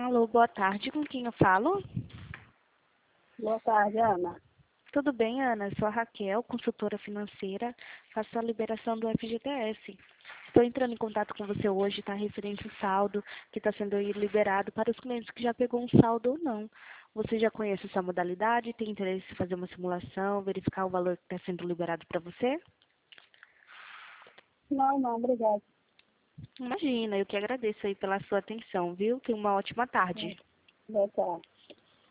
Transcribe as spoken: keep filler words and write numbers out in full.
Alô, boa tarde. Com quem eu falo? Boa tarde, Ana. Tudo bem, Ana? Sou a Raquel, consultora financeira. Faço a liberação do F G T S. Estou entrando em contato com você hoje, tá? Referente ao saldo que está sendo aí liberado para os clientes que já pegou um saldo ou não. Você já conhece essa modalidade? Tem interesse em fazer uma simulação, verificar o valor que está sendo liberado para você? Não, não, obrigada. Imagina, eu que agradeço aí pela sua atenção, viu? Tenha uma ótima tarde. Boa tarde.